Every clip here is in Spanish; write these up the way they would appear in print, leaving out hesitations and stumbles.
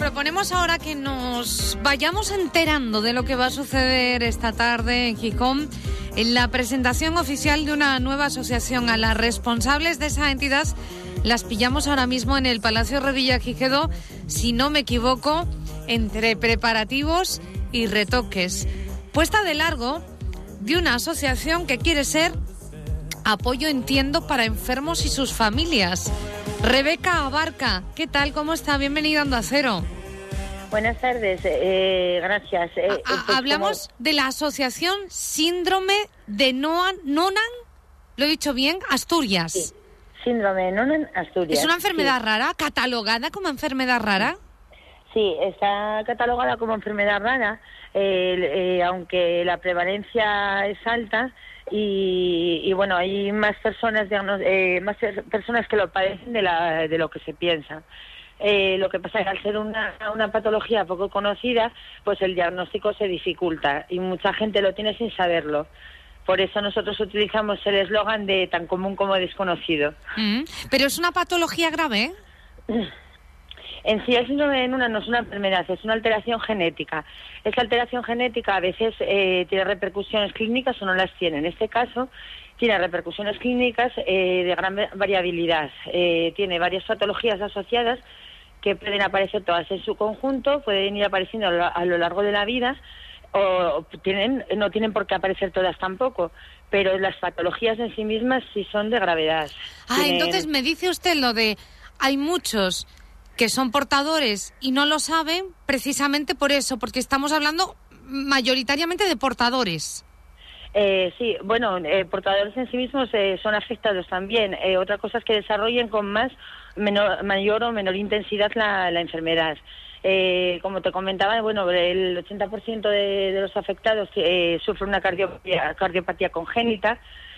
proponemos ahora que nos vayamos enterando de lo que va a suceder esta tarde en Gijón en la presentación oficial de una nueva asociación. A las responsables de esa entidad las pillamos ahora mismo en el Palacio Revillagigedo, si no me equivoco, entre preparativos y retoques. Puesta de largo de una asociación que quiere ser apoyo, entiendo, para enfermos y sus familias. Rebeca Abarca, ¿qué tal? ¿Cómo está? Bienvenida a Onda Cero. Buenas tardes, gracias. Hablamos de la asociación Síndrome de Noonan, ¿lo he dicho bien? Asturias. Sí. Síndrome de Noonan, Asturias. ¿Es una enfermedad rara, catalogada como enfermedad rara? Sí, está catalogada como enfermedad rara, aunque la prevalencia es alta y bueno, hay más personas que lo padecen de lo que se piensa. Lo que pasa es que al ser una patología poco conocida, pues el diagnóstico se dificulta y mucha gente lo tiene sin saberlo. Por eso nosotros utilizamos el eslogan de tan común como desconocido. Pero es una patología grave, ¿eh? En sí, el síndrome de Noonan no es una enfermedad, es una alteración genética. Esa alteración genética a veces tiene repercusiones clínicas o no las tiene. En este caso, tiene repercusiones clínicas de gran variabilidad. Tiene varias patologías asociadas que pueden aparecer todas en su conjunto, pueden ir apareciendo a lo largo de la vida, o no tienen por qué aparecer todas tampoco, pero las patologías en sí mismas sí son de gravedad. Entonces me dice usted lo de hay muchos que son portadores y no lo saben precisamente por eso, porque estamos hablando mayoritariamente de portadores. Sí, bueno, portadores en sí mismos son afectados también. Otra cosa es que desarrollen con mayor o menor intensidad la enfermedad. Como te comentaba, bueno, el 80% de los afectados sufre una cardiopatía congénita.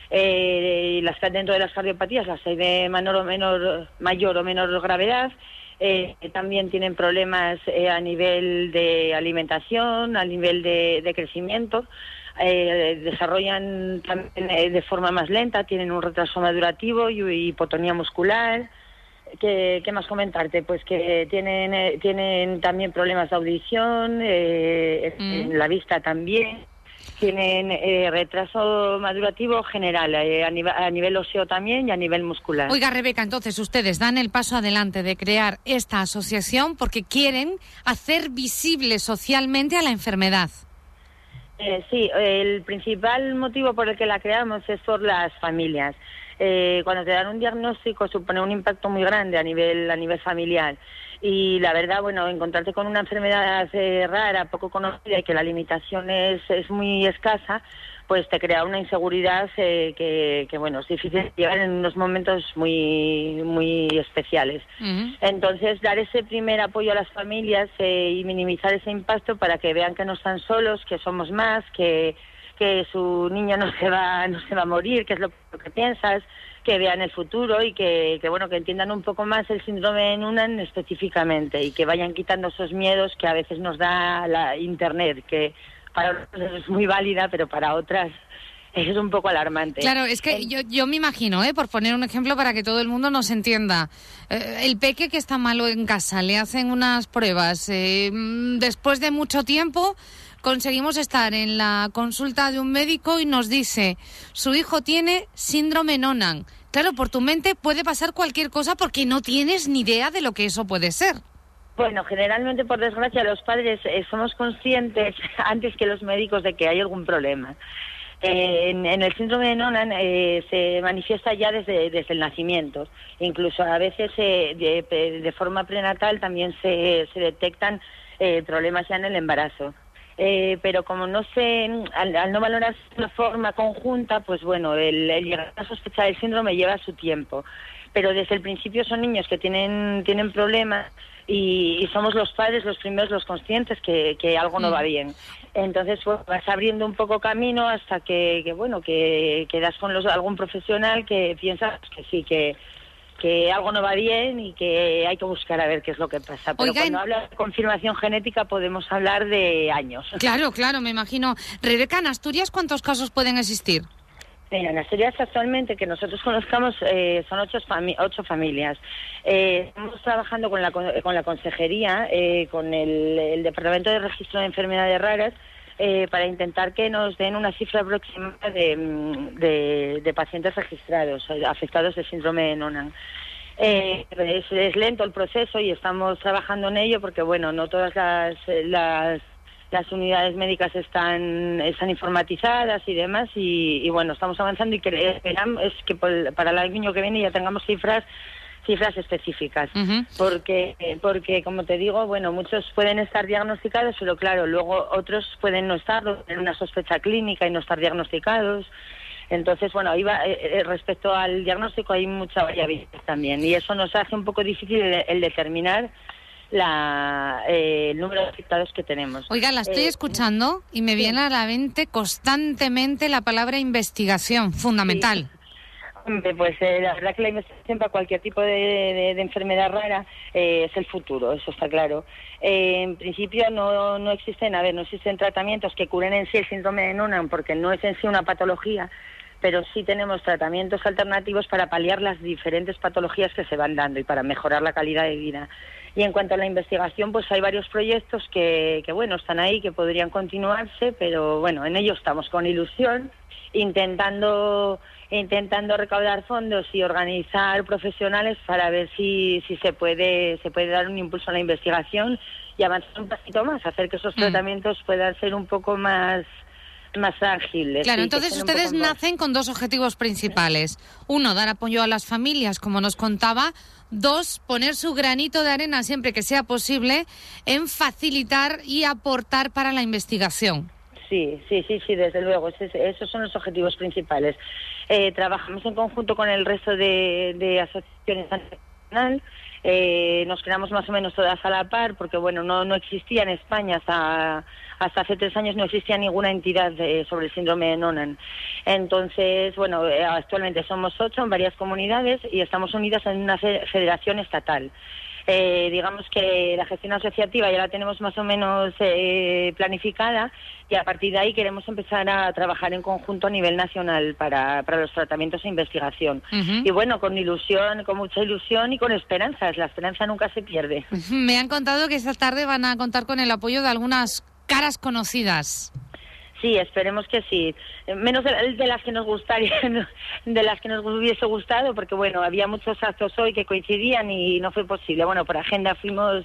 Dentro de las cardiopatías las hay de mayor o menor gravedad. También tienen problemas a nivel de alimentación, a nivel de crecimiento. Desarrollan también de forma más lenta, tienen un retraso madurativo y hipotonía muscular. ¿Qué más comentarte? Pues que tienen también problemas de audición, en la vista también. Tienen retraso madurativo general, a nivel óseo también y a nivel muscular. Oiga, Rebeca, entonces ustedes dan el paso adelante de crear esta asociación porque quieren hacer visible socialmente a la enfermedad. Sí, el principal motivo por el que la creamos es por las familias. Cuando te dan un diagnóstico supone un impacto muy grande a nivel familiar. Y la verdad, bueno, encontrarte con una enfermedad rara, poco conocida y que la limitación es muy escasa, pues te crea una inseguridad que bueno, es difícil llevar en unos momentos muy, muy especiales. Entonces, dar ese primer apoyo a las familias y minimizar ese impacto para que vean que no están solos, que somos más, que su niño no se va a morir, que es lo que piensas, que vean el futuro y que entiendan un poco más el síndrome de Noonan específicamente y que vayan quitando esos miedos que a veces nos da la Internet, que para otras es muy válida, pero para otras es un poco alarmante. Claro, es que yo me imagino, por poner un ejemplo para que todo el mundo nos entienda, el peque que está malo en casa, le hacen unas pruebas, después de mucho tiempo conseguimos estar en la consulta de un médico y nos dice, su hijo tiene síndrome Noonan. Claro, por tu mente puede pasar cualquier cosa porque no tienes ni idea de lo que eso puede ser. Bueno, generalmente, por desgracia, los padres somos conscientes antes que los médicos de que hay algún problema. En el síndrome de Noonan se manifiesta ya desde el nacimiento. Incluso a veces de forma prenatal también se detectan problemas ya en el embarazo. Pero como al no valorarse de forma conjunta, pues bueno, el llegar a sospechar el síndrome lleva su tiempo. Pero desde el principio son niños que tienen problemas y somos los padres los primeros, los conscientes que algo no va bien. Entonces vas abriendo un poco camino hasta que das con algún profesional que piensas que sí, que algo no va bien y que hay que buscar a ver qué es lo que pasa. Pero cuando hablas de confirmación genética podemos hablar de años. Claro, me imagino. Rebeca, ¿en Asturias cuántos casos pueden existir? Mira, en Asturias actualmente, que nosotros conozcamos, son 8 familias. Estamos trabajando con la consejería, con el Departamento de Registro de Enfermedades Raras, para intentar que nos den una cifra aproximada de pacientes registrados, afectados de síndrome de Noonan. Es lento el proceso y estamos trabajando en ello porque, bueno, no todas las unidades médicas están informatizadas y demás y bueno, estamos avanzando y esperamos que para el año que viene ya tengamos cifras específicas. Uh-huh. Porque como te digo, bueno, muchos pueden estar diagnosticados, pero claro, luego otros pueden no estar, tener una sospecha clínica y no estar diagnosticados. Entonces, bueno, respecto al diagnóstico hay mucha variabilidad también y eso nos hace un poco difícil el determinar el número de afectados que tenemos. Oiga, la estoy escuchando y me viene a la mente constantemente la palabra investigación, fundamental. Sí. Pues la verdad que la investigación para cualquier tipo de enfermedad rara es el futuro, eso está claro. En principio no existen tratamientos que curen en sí el síndrome de Noonan porque no es en sí una patología, pero sí tenemos tratamientos alternativos para paliar las diferentes patologías que se van dando y para mejorar la calidad de vida. Y en cuanto a la investigación, pues hay varios proyectos que bueno, están ahí, que podrían continuarse, pero bueno, en ello estamos con ilusión, intentando recaudar fondos y organizar profesionales para ver si se puede dar un impulso a la investigación y avanzar un pasito más, hacer que esos tratamientos puedan ser un poco más tangibles. Claro, entonces ustedes nacen con 2 objetivos principales. 1, dar apoyo a las familias, como nos contaba. 2, poner su granito de arena siempre que sea posible en facilitar y aportar para la investigación. Sí, desde luego. Esos son los objetivos principales. Trabajamos en conjunto con el resto de asociaciones a nivel nacional. Nos creamos más o menos todas a la par porque, bueno, no existía en España hasta hace 3 años no existía ninguna entidad sobre el síndrome de Noonan. Entonces, bueno, actualmente somos 8 en varias comunidades y estamos unidas en una federación estatal. Digamos que la gestión asociativa ya la tenemos más o menos planificada y a partir de ahí queremos empezar a trabajar en conjunto a nivel nacional para los tratamientos e investigación. Uh-huh. Y bueno, con mucha ilusión y con esperanzas. La esperanza nunca se pierde. Me han contado que esta tarde van a contar con el apoyo de algunas caras conocidas. Sí, esperemos que sí. Menos de las que nos gustaría, de las que nos hubiese gustado, porque bueno, había muchos actos hoy que coincidían y no fue posible. Bueno, por agenda fuimos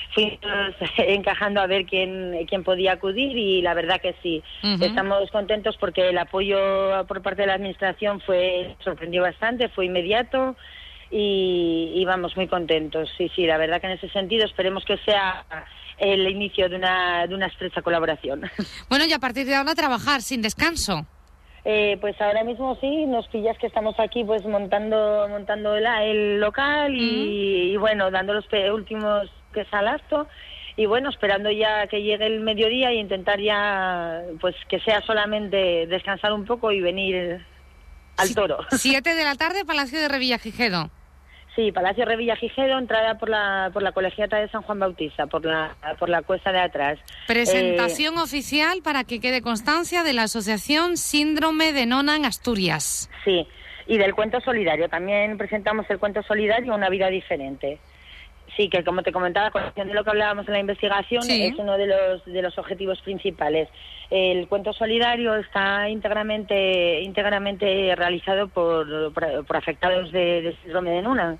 encajando a ver quién podía acudir y la verdad que sí. Uh-huh. Estamos contentos porque el apoyo por parte de la administración sorprendió bastante, fue inmediato y vamos muy contentos. Sí, la verdad que en ese sentido esperemos que sea el inicio de una estrecha colaboración. Bueno, y a partir de ahora trabajar sin descanso. Pues ahora mismo sí, nos pillas que estamos aquí pues montando el local y bueno, dando los últimos que es al acto y bueno, esperando ya que llegue el mediodía y intentar ya pues que sea solamente descansar un poco y venir al toro. 7 de la tarde, Palacio de Revillagigedo. Sí, Palacio Revillagigedo, entrada por la colegiata de San Juan Bautista, por la cuesta de atrás. Presentación oficial para que quede constancia de la Asociación Síndrome de Noonan Asturias. Sí, y del cuento solidario. También presentamos el cuento solidario Una vida diferente. Sí, que como te comentaba, con relación de lo que hablábamos en la investigación, sí, es uno de los objetivos principales. El cuento solidario está íntegramente realizado por afectados de síndrome de Noonan.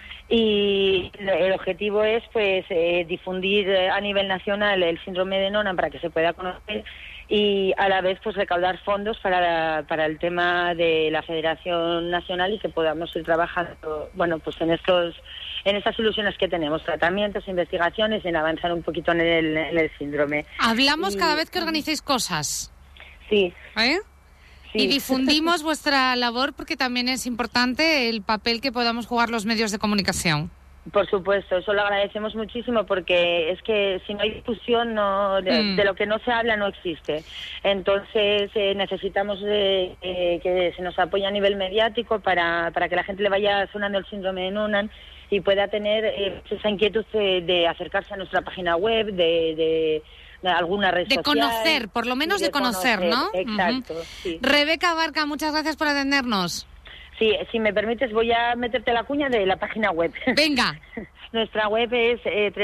Y el objetivo es pues difundir a nivel nacional el síndrome de Noonan para que se pueda conocer y a la vez pues recaudar fondos para el tema de la Federación Nacional y que podamos ir trabajando, bueno, pues en estas soluciones que tenemos, tratamientos, investigaciones, en avanzar un poquito en el síndrome. Hablamos cada vez que organicéis cosas. Sí. ¿Eh? Sí. Y difundimos vuestra labor porque también es importante el papel que podamos jugar los medios de comunicación. Por supuesto, eso lo agradecemos muchísimo porque es que si no hay difusión de lo que no se habla no existe. Entonces necesitamos que se nos apoye a nivel mediático para que la gente le vaya sonando el síndrome de Noonan y pueda tener esa inquietud de acercarse a nuestra página web, de alguna red social. De conocer, por lo menos de conocer, ¿no? Exacto, sí. Rebeca Barca, muchas gracias por atendernos. Sí, si me permites, voy a meterte la cuña de la página web. Venga. Nuestra web es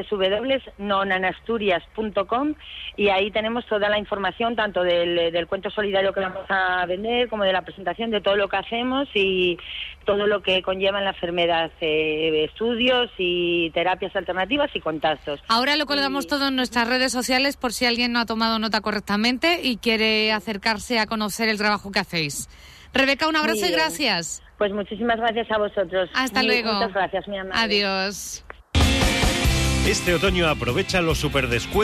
www.nonanasturias.com y ahí tenemos toda la información, tanto del cuento solidario que vamos a vender, como de la presentación de todo lo que hacemos y todo lo que conlleva en la enfermedad, estudios y terapias alternativas y contactos. Ahora lo colgamos todo en nuestras redes sociales por si alguien no ha tomado nota correctamente y quiere acercarse a conocer el trabajo que hacéis. Rebeca, un abrazo y gracias. Pues muchísimas gracias a vosotros. Hasta luego. Muchas gracias, mi amable. Adiós. Este otoño aprovecha los superdescuentos